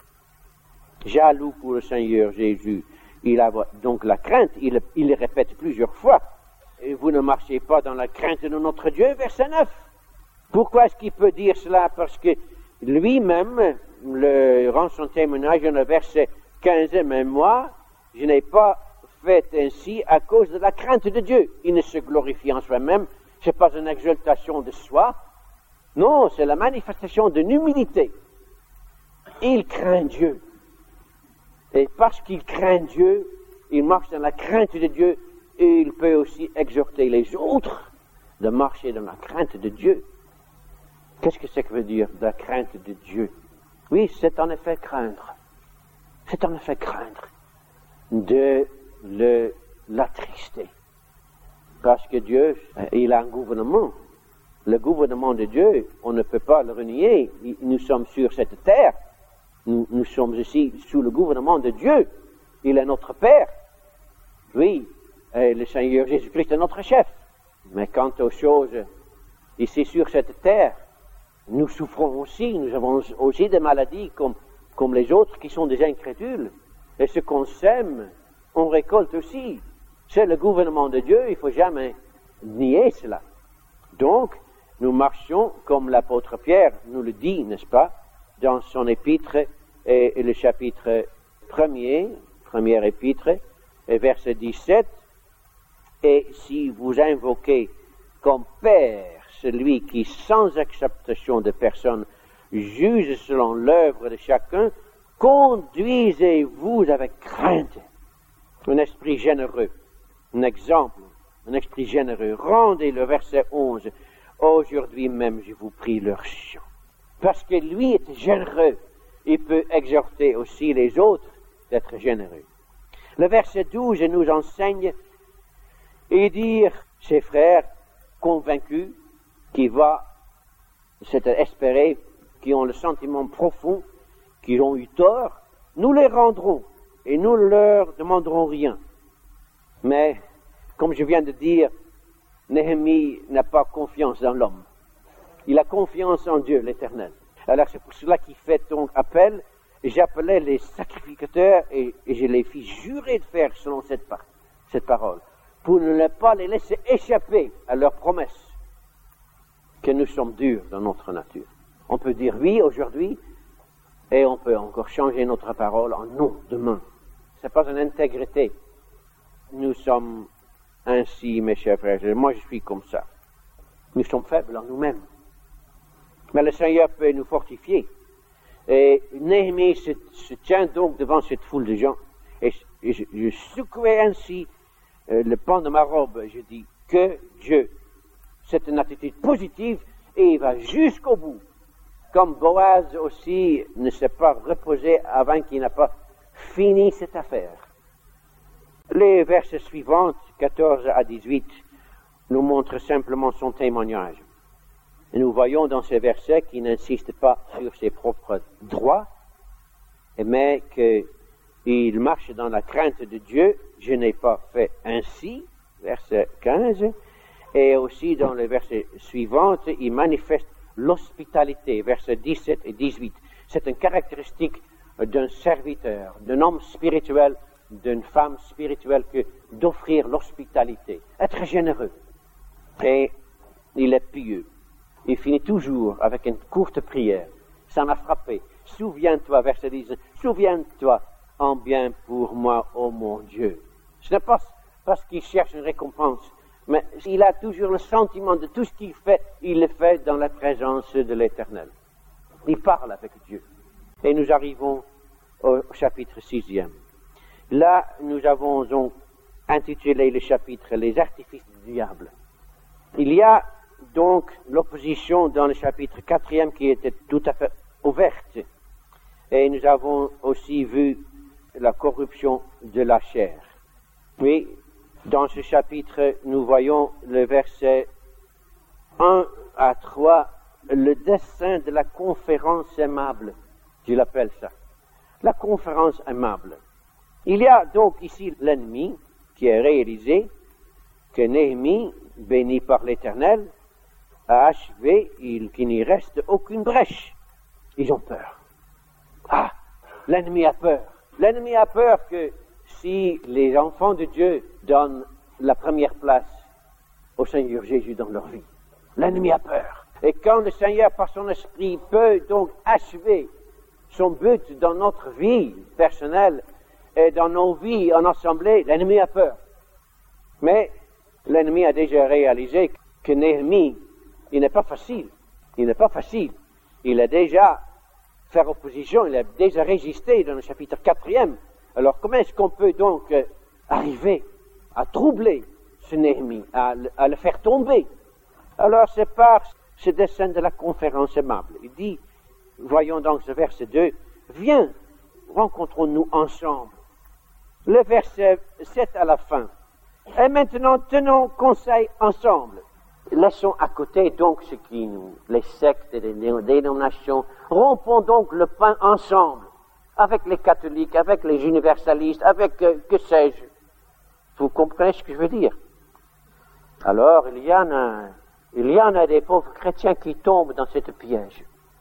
Jaloux pour le Seigneur Jésus. Il a donc la crainte, il, il le répète plusieurs fois. Et vous ne marchez pas dans la crainte de notre Dieu, verset neuf. Pourquoi est-ce qu'il peut dire cela? Parce que lui-même le rend son témoignage dans le verset quinze, mais moi, je n'ai pas fait ainsi à cause de la crainte de Dieu. Il ne se glorifie en soi-même, ce n'est pas une exaltation de soi. Non, c'est la manifestation d'une humilité. Il craint Dieu. Et parce qu'il craint Dieu, il marche dans la crainte de Dieu, et il peut aussi exhorter les autres de marcher dans la crainte de Dieu. Qu'est-ce que ça veut dire, la crainte de Dieu? Oui, c'est en effet craindre. C'est en effet craindre de le, l'attrister. Parce que Dieu, il a un gouvernement. Le gouvernement de Dieu, on ne peut pas le renier. Nous sommes sur cette terre. Nous, nous sommes ici sous le gouvernement de Dieu. Il est notre Père. Oui, et le Seigneur Jésus-Christ est notre chef. Mais quant aux choses ici sur cette terre, nous souffrons aussi. Nous avons aussi des maladies comme, comme les autres qui sont des incrédules. Et ce qu'on sème, on récolte aussi. C'est le gouvernement de Dieu, il ne faut jamais nier cela. Donc, nous marchons comme l'apôtre Pierre nous le dit, n'est-ce pas, dans son épître, et, et le chapitre premier, première épître, et verset dix-sept, Et si vous invoquez comme Père celui qui, sans acceptation de personne, juge selon l'œuvre de chacun, conduisez-vous avec crainte un esprit généreux, un exemple, un esprit généreux. Rendez le verset onze. Aujourd'hui même, je vous prie leur chant. Parce que lui est généreux, il peut exhorter aussi les autres d'être généreux. Le verset douze nous enseigne et dire, ses frères convaincus, qui va, c'est à espérer, qui ont le sentiment profond, qui ont eu tort, nous les rendrons et nous ne leur demanderons rien. Mais, comme je viens de dire, Néhémie n'a pas confiance dans l'homme. Il a confiance en Dieu, l'Éternel. Alors c'est pour cela qu'il fait donc appel. J'appelais les sacrificateurs et, et je les fis jurer de faire selon cette, par, cette parole, pour ne pas les laisser échapper à leurs promesses, que nous sommes durs dans notre nature. On peut dire oui aujourd'hui, et on peut encore changer notre parole en non demain. Ce n'est pas une intégrité. Nous sommes ainsi, mes chers frères, moi je suis comme ça. Nous sommes faibles en nous-mêmes. Mais le Seigneur peut nous fortifier. Et Néhémie se, se tient donc devant cette foule de gens. Et, et je, je secouais ainsi euh, le pan de ma robe. Je dis que Dieu, c'est une attitude positive et il va jusqu'au bout. Comme Boaz aussi ne s'est pas reposé avant qu'il n'a pas fini cette affaire. Les versets suivants, quatorze à dix-huit, nous montrent simplement son témoignage. Et nous voyons dans ces versets qu'il n'insiste pas sur ses propres droits, mais qu'il marche dans la crainte de Dieu. Je n'ai pas fait ainsi, verset quinze, et aussi dans les versets suivants, il manifeste l'hospitalité, versets dix-sept et dix-huit. C'est une caractéristique d'un serviteur, d'un homme spirituel, d'une femme spirituelle, que d'offrir l'hospitalité, être généreux. Et il est pieux. Il finit toujours avec une courte prière. Ça m'a frappé. Souviens-toi, verset dix, souviens-toi en bien pour moi, ô mon Dieu. Ce n'est pas parce qu'il cherche une récompense, mais il a toujours le sentiment de tout ce qu'il fait, il le fait dans la présence de l'Éternel. Il parle avec Dieu. Et nous arrivons au chapitre sixième. Là, nous avons donc intitulé le chapitre « Les artifices du diable ». Il y a donc l'opposition dans le chapitre quatrième qui était tout à fait ouverte. Et nous avons aussi vu la corruption de la chair. Puis, dans ce chapitre, nous voyons le verset un à trois, le dessein de la conférence aimable, je l'appelle ça. La conférence aimable. Il y a donc ici l'ennemi qui est réalisé, que Néhémie, béni par l'Éternel, a achevé, il, qu'il n'y reste aucune brèche. Ils ont peur. Ah, l'ennemi a peur. L'ennemi a peur que si les enfants de Dieu donnent la première place au Seigneur Jésus dans leur vie, l'ennemi a peur. Et quand le Seigneur, par son esprit, peut donc achever son but dans notre vie personnelle et dans nos vies en assemblée, l'ennemi a peur. Mais l'ennemi a déjà réalisé que Néhémie, il n'est pas facile. Il n'est pas facile. Il a déjà fait opposition, il a déjà résisté dans le chapitre quatrième. Alors comment est-ce qu'on peut donc euh, arriver à troubler ce Néhémie, à, à le faire tomber? Alors c'est par ce dessein de la conférence aimable. Il dit, voyons donc ce verset deux, viens, rencontrons-nous ensemble. Le verset sept à la fin. Et maintenant, tenons conseil ensemble. Laissons à côté donc ce qui nous, les sectes et les dénominations, rompons donc le pain ensemble, avec les catholiques, avec les universalistes, avec, euh, que sais-je. Vous comprenez ce que je veux dire? Alors, il y en a, il y en a des pauvres chrétiens qui tombent dans cette piège.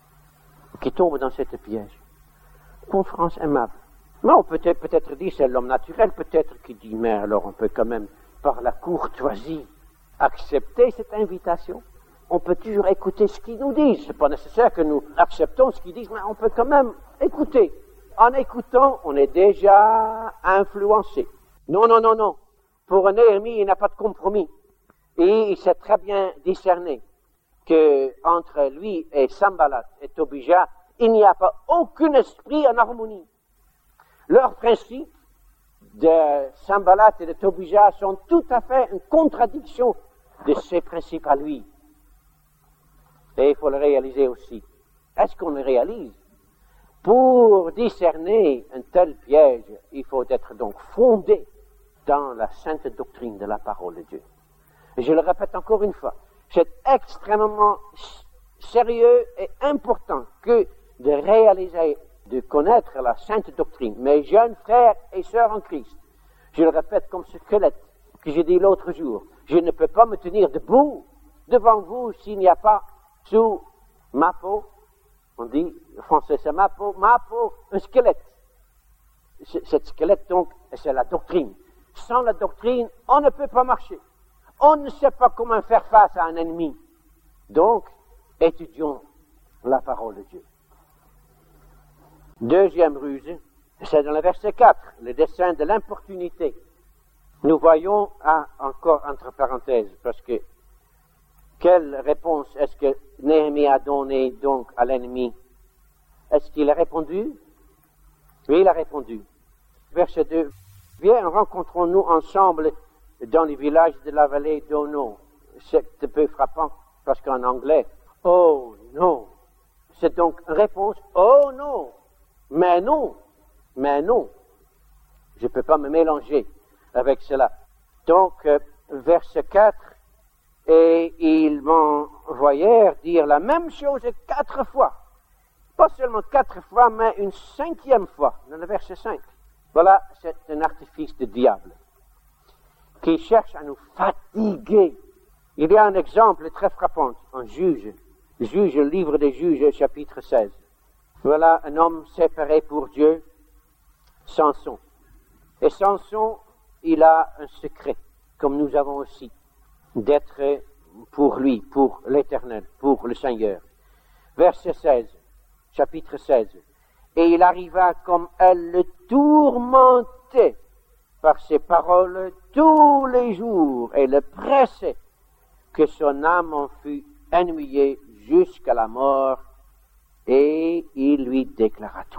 Qui tombent dans cette piège. Conférence aimable. Mais on peut peut peut-être dire, c'est l'homme naturel, peut-être qui dit, mais alors on peut quand même, par la courtoisie, accepter cette invitation. On peut toujours écouter ce qu'ils nous disent. C'est pas nécessaire que nous acceptons ce qu'ils disent, mais on peut quand même écouter. En écoutant, on est déjà influencé. Non, non, non, non. Pour Néhémie, il n'a pas de compromis. Et il sait très bien discerner que entre lui et Sanballat et Tobija, il n'y a pas aucun esprit en harmonie. Leurs principes de Sanballat et de Tobija sont tout à fait une contradiction de ses principes à lui. Et il faut le réaliser aussi. Est-ce qu'on le réalise? Pour discerner un tel piège, il faut être donc fondé dans la sainte doctrine de la parole de Dieu. Et je le répète encore une fois, c'est extrêmement sérieux et important que de réaliser, de connaître la sainte doctrine. Mes jeunes frères et sœurs en Christ, je le répète comme ce squelette que j'ai dit l'autre jour, je ne peux pas me tenir debout devant vous s'il n'y a pas sous ma peau, on dit, le français c'est ma peau, ma peau, un squelette. Cette squelette donc, c'est la doctrine. Sans la doctrine, on ne peut pas marcher. On ne sait pas comment faire face à un ennemi. Donc, étudions la parole de Dieu. Deuxième ruse, c'est dans le verset quatre, le dessein de l'importunité. Nous voyons, ah, encore entre parenthèses, parce que quelle réponse est-ce que Néhémie a donnée donc à l'ennemi? Est-ce qu'il a répondu? Oui, il a répondu. Verset deux. Viens, rencontrons-nous ensemble dans les villages de la vallée d'Ono. C'est un peu frappant, parce qu'en anglais, oh non. C'est donc une réponse, oh non. Mais non. Mais non. Je ne peux pas me mélanger avec cela. Donc, euh, verset quatre, et ils m'envoyèrent dire la même chose quatre fois. Pas seulement quatre fois, mais une cinquième fois, dans le verset cinq. Voilà, c'est un artifice du diable qui cherche à nous fatiguer. Il y a un exemple très frappant en Juge. Juge, le livre des Juges, chapitre seize. Voilà un homme séparé pour Dieu, Samson. Et Samson, il a un secret, comme nous avons aussi, d'être pour lui, pour l'Éternel, pour le Seigneur. Verset seize, chapitre seize. Et il arriva comme elle le tourmentait par ses paroles tous les jours et le pressait, que son âme en fut ennuyée jusqu'à la mort, et il lui déclara tout.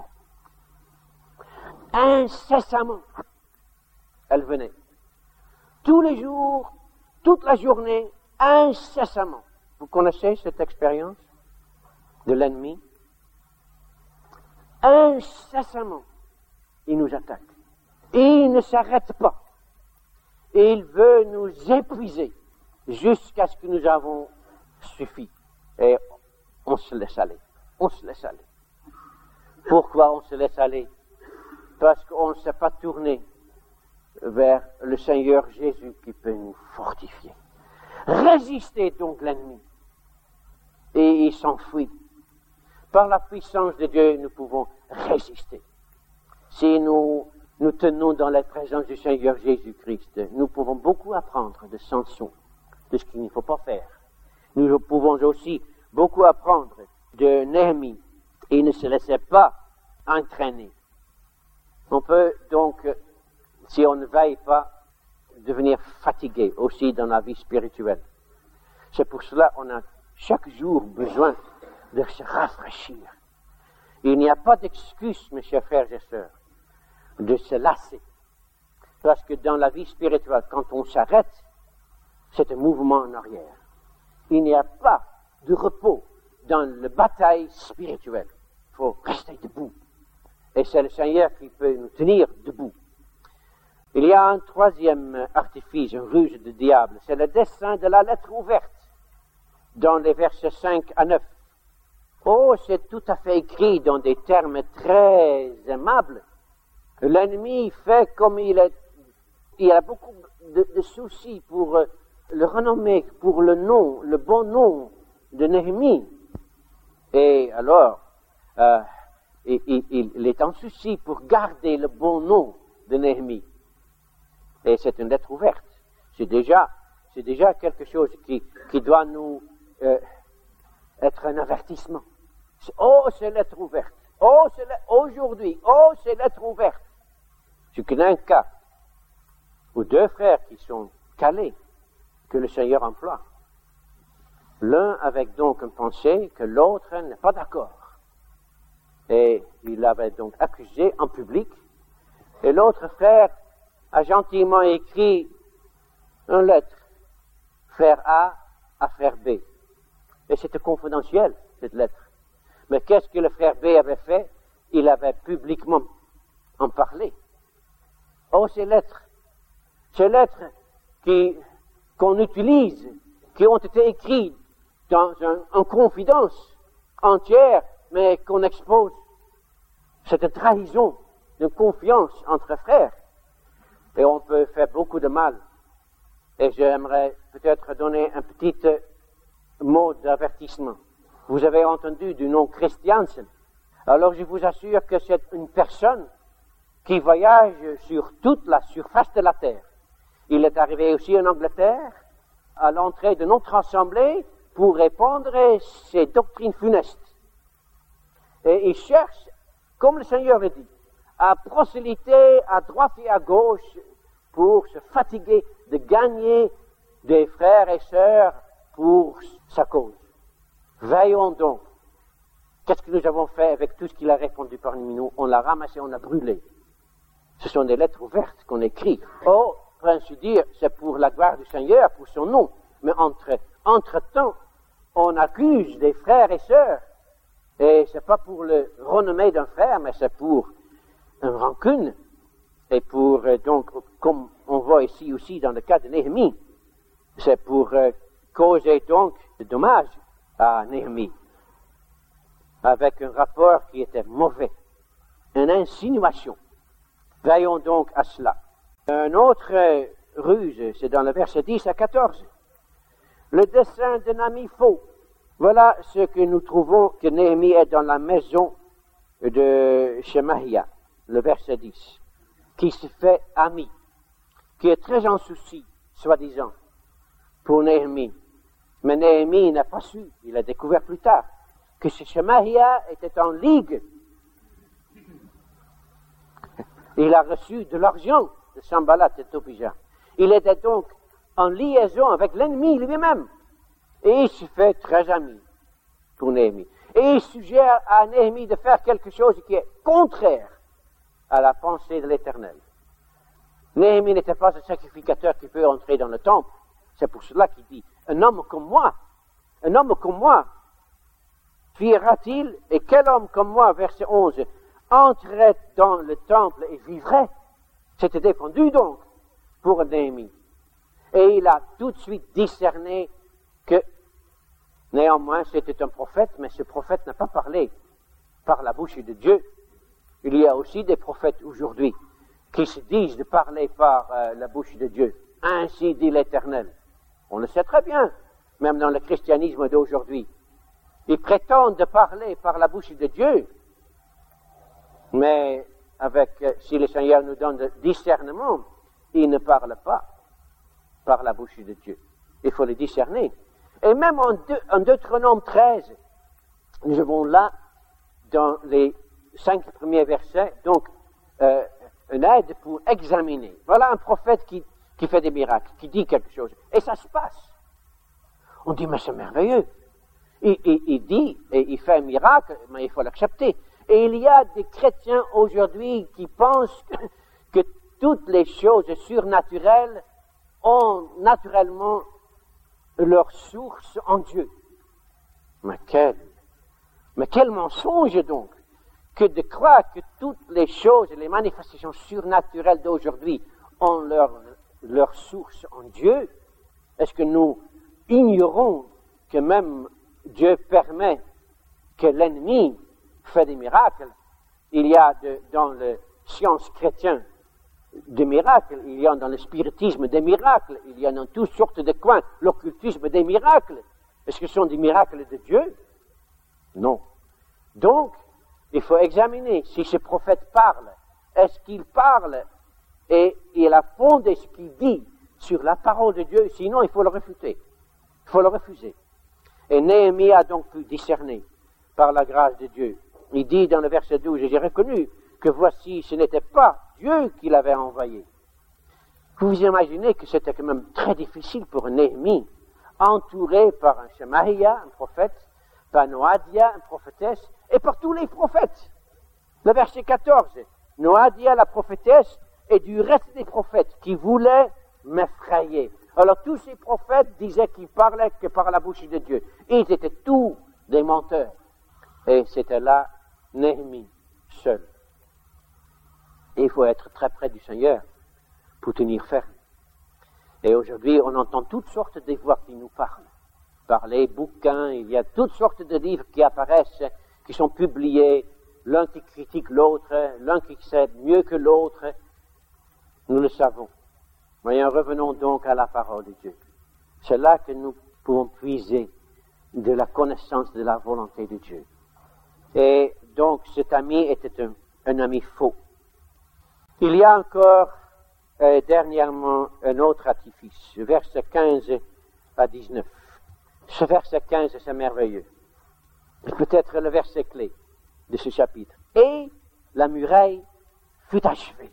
Incessamment, elle venait. Tous les jours, toute la journée, incessamment. Vous connaissez cette expérience de l'ennemi? Incessamment, il nous attaque. Et il ne s'arrête pas. Et il veut nous épuiser jusqu'à ce que nous avons suffi. Et on se laisse aller. On se laisse aller. Pourquoi on se laisse aller? Parce qu'on ne s'est pas tourné vers le Seigneur Jésus qui peut nous fortifier. Résistez donc l'ennemi. Et il s'enfuit. Par la puissance de Dieu, nous pouvons résister. Si nous nous tenons dans la présence du Seigneur Jésus-Christ, nous pouvons beaucoup apprendre de Samson, de ce qu'il ne faut pas faire. Nous pouvons aussi beaucoup apprendre de Néhémie. Il ne se laissait pas entraîner. On peut donc, si on ne veille pas, devenir fatigué aussi dans la vie spirituelle. C'est pour cela qu'on a chaque jour besoin de se rafraîchir. Il n'y a pas d'excuse, mes chers frères et sœurs, de se lasser. Parce que dans la vie spirituelle, quand on s'arrête, c'est un mouvement en arrière. Il n'y a pas de repos dans la bataille spirituelle. Il faut rester debout. Et c'est le Seigneur qui peut nous tenir debout. Il y a un troisième artifice, une ruse du diable. C'est le dessein de la lettre ouverte dans les versets cinq à neuf. Oh, c'est tout à fait écrit dans des termes très aimables. L'ennemi fait comme il est, il a beaucoup de, de soucis pour euh, le renommée, pour le nom, le bon nom de Néhémie. Et alors, euh, il, il, il est en souci pour garder le bon nom de Néhémie. Et c'est une lettre ouverte. C'est déjà, c'est déjà quelque chose qui, qui doit nous euh, être un avertissement. Oh, c'est lettre ouverte. Oh, c'est aujourd'hui. Oh, c'est lettre ouverte. Je connais un cas ou deux frères qui sont calés, que le Seigneur emploie. L'un avec donc une pensée que l'autre n'est pas d'accord. Et il l'avait donc accusé en public. Et l'autre frère a gentiment écrit une lettre, frère A à frère B. Et c'était confidentiel, cette lettre. Mais qu'est-ce que le frère B avait fait? Il avait publiquement en parlé. Oh, ces lettres, ces lettres qui, qu'on utilise, qui ont été écrites dans un, en confidence entière, mais qu'on expose. C'est une trahison de confiance entre frères. Et on peut faire beaucoup de mal. Et j'aimerais peut-être donner un petit mot d'avertissement. Vous avez entendu du nom Christiansen. Alors je vous assure que c'est une personne qui voyage sur toute la surface de la terre. Il est arrivé aussi en Angleterre, à l'entrée de notre assemblée, pour répandre ses doctrines funestes. Et il cherche, comme le Seigneur le dit, à prosélyter à droite et à gauche pour se fatiguer de gagner des frères et sœurs pour sa cause. Veillons donc. Qu'est-ce que nous avons fait avec tout ce qu'il a répondu parmi nous? On l'a ramassé, on l'a brûlé. Ce sont des lettres ouvertes qu'on écrit. Oh, pour ainsi dire, c'est pour la gloire du Seigneur, pour son nom. Mais entre, entre-temps, on accuse des frères et sœurs. Et c'est pas pour le renommée d'un frère, mais c'est pour une rancune. Et pour, euh, donc, comme on voit ici aussi dans le cas de Néhémie, c'est pour euh, causer donc de dommages à Néhémie, avec un rapport qui était mauvais, une insinuation. Veillons donc à cela. Un autre euh, ruse, c'est dans le verset dix à quatorze. Le dessein d'un ami faux. Voilà ce que nous trouvons que Néhémie est dans la maison de Shemahia, le verset dix, qui se fait ami, qui est très en souci, soi-disant, pour Néhémie. Mais Néhémie n'a pas su, il a découvert plus tard, que ce Shemahia était en ligue. Il a reçu de l'argent de Sanballat et Tobija. Il était donc en liaison avec l'ennemi lui-même. Et il se fait très ami pour Néhémie. Et il suggère à Néhémie de faire quelque chose qui est contraire à la pensée de l'Éternel. Néhémie n'était pas un sacrificateur qui peut entrer dans le temple. C'est pour cela qu'il dit, un homme comme moi, un homme comme moi, fuira-t-il, et quel homme comme moi, verset onze, entrerait dans le temple et vivrait? C'était défendu donc pour Néhémie. Et il a tout de suite discerné que, néanmoins, c'était un prophète, mais ce prophète n'a pas parlé par la bouche de Dieu. Il y a aussi des prophètes aujourd'hui qui se disent de parler par euh, la bouche de Dieu. Ainsi dit l'Éternel. On le sait très bien, même dans le christianisme d'aujourd'hui. Ils prétendent de parler par la bouche de Dieu, mais avec, euh, si le Seigneur nous donne le discernement, ils ne parlent pas par la bouche de Dieu. Il faut le discerner. Et même en, deux, en Deutéronome treize, nous avons là, dans les cinq premiers versets, donc, euh, une aide pour examiner. Voilà un prophète qui, qui fait des miracles, qui dit quelque chose. Et ça se passe. On dit, mais c'est merveilleux. Il, il, il dit, et il fait un miracle, mais il faut l'accepter. Et il y a des chrétiens aujourd'hui qui pensent que, que toutes les choses surnaturelles ont naturellement leur source en Dieu. Mais quel, mais quel mensonge donc, que de croire que toutes les choses et les manifestations surnaturelles d'aujourd'hui ont leur, leur source en Dieu. Est-ce que nous ignorons que même Dieu permet que l'ennemi fait des miracles? Il y a de, dans la science chrétienne des miracles, il y a dans le spiritisme des miracles, il y a dans toutes sortes de coins l'occultisme des miracles. Est-ce que ce sont des miracles de Dieu? Non. Donc, il faut examiner si ce prophète parle. Est-ce qu'il parle et il a fondé ce qu'il dit sur la parole de Dieu? Sinon, il faut le refuter. Il faut le refuser. Et Néhémie a donc pu discerner par la grâce de Dieu. Il dit dans le verset douze, « J'ai reconnu que voici, ce n'était pas Dieu qui l'avait envoyé. » Vous vous imaginez que c'était quand même très difficile pour Néhémie, entouré par un Shemaïa, un prophète, par Noadia, une prophétesse, et par tous les prophètes. Le verset quatorze, Noadia, la prophétesse, et du reste des prophètes qui voulaient m'effrayer. Alors tous ces prophètes disaient qu'ils parlaient que par la bouche de Dieu. Ils étaient tous des menteurs. Et c'était là Néhémie, seul. Et il faut être très près du Seigneur pour tenir ferme. Et aujourd'hui, on entend toutes sortes de voix qui nous parlent. Par les bouquins, il y a toutes sortes de livres qui apparaissent, qui sont publiés, l'un qui critique l'autre, l'un qui sait mieux que l'autre. Nous le savons. Voyons, revenons donc à la parole de Dieu. C'est là que nous pouvons puiser de la connaissance de la volonté de Dieu. Et donc, cet ami était un, un ami faux. Il y a encore, euh, dernièrement, un autre artifice, verset quinze à dix-neuf. Ce verset quinze, c'est merveilleux. C'est peut-être le verset clé de ce chapitre. Et la muraille fut achevée.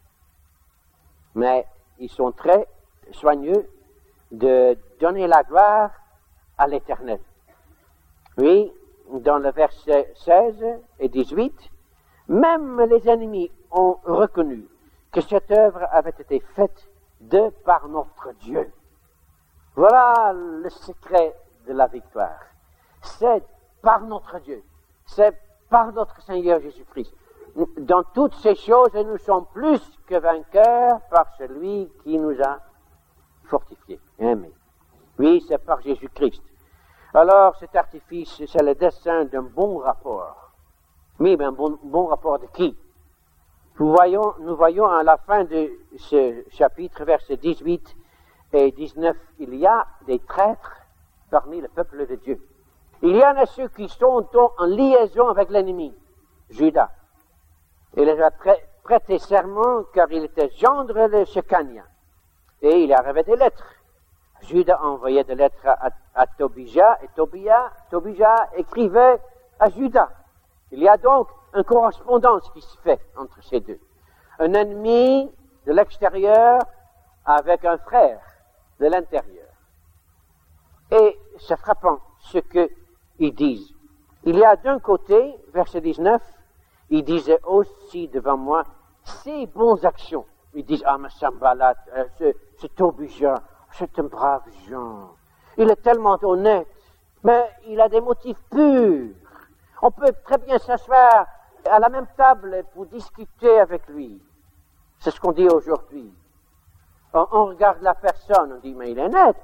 Mais ils sont très soigneux de donner la gloire à l'Éternel. Oui, dans le verset seize et dix-huit, même les ennemis ont reconnu que cette œuvre avait été faite de par notre Dieu. Voilà le secret de la victoire. C'est par notre Dieu. C'est par notre Seigneur Jésus-Christ. Dans toutes ces choses, nous sommes plus que vainqueurs par celui qui nous a fortifiés, aimés. Oui, c'est par Jésus-Christ. Alors, cet artifice, c'est le dessein d'un bon rapport. Oui, mais un bon, bon rapport de qui? Nous voyons, nous voyons à la fin de ce chapitre, versets dix-huit et dix-neuf, il y a des traîtres parmi le peuple de Dieu. Il y en a ceux qui sont en liaison avec l'ennemi, Judas. Il a prêté serment car il était gendre de Shekania. Et il avait des lettres. Judas envoyait des lettres à, à Tobija, et Tobia, Tobija écrivait à Judas. Il y a donc une correspondance qui se fait entre ces deux. Un ennemi de l'extérieur avec un frère de l'intérieur. Et c'est frappant ce qu'ils disent. Il y a d'un côté, verset dix-neuf, ils disaient aussi devant moi, ces bonnes actions. Ils disent, ah, mais Sambalat, euh, ce, ce Tobija, c'est un brave Jean. Il est tellement honnête, mais il a des motifs purs. On peut très bien s'asseoir à la même table pour discuter avec lui. C'est ce qu'on dit aujourd'hui. On, on regarde la personne, on dit, mais il est net.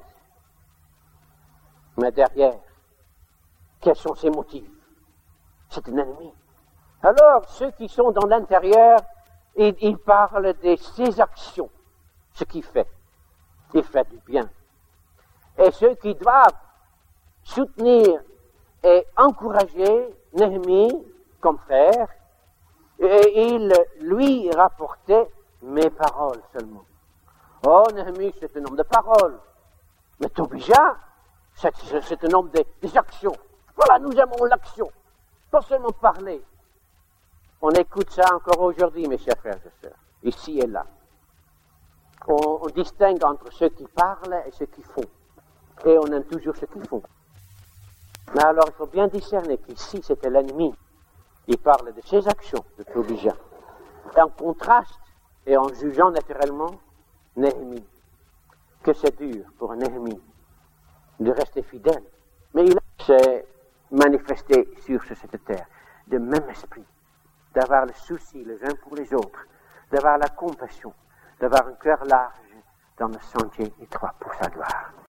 Mais derrière, quels sont ses motifs? C'est un ennemi. Alors, ceux qui sont dans l'intérieur, ils, ils parlent de ses actions, ce qu'il fait. Il fait du bien. Et ceux qui doivent soutenir et encourager Néhémie comme frère, et il lui rapportait mes paroles seulement. Oh, Néhémie, c'est un homme de parole. Mais Tobija, c'est, c'est un homme des, des actions. Voilà, nous aimons l'action. Pas seulement parler. On écoute ça encore aujourd'hui, mes chers frères et sœurs, ici et là. On, on distingue entre ceux qui parlent et ceux qui font. Et on aime toujours ceux qui font. Mais alors, il faut bien discerner qu'ici, c'était l'ennemi. Il parle de ses actions, de Tobija. En contraste, et en jugeant naturellement, Néhémie. Que c'est dur pour Néhémie de rester fidèle. Mais il s'est manifesté sur cette terre de même esprit, d'avoir le souci les uns pour les autres, d'avoir la compassion, d'avoir un cœur large dans le sentier étroit pour sa gloire.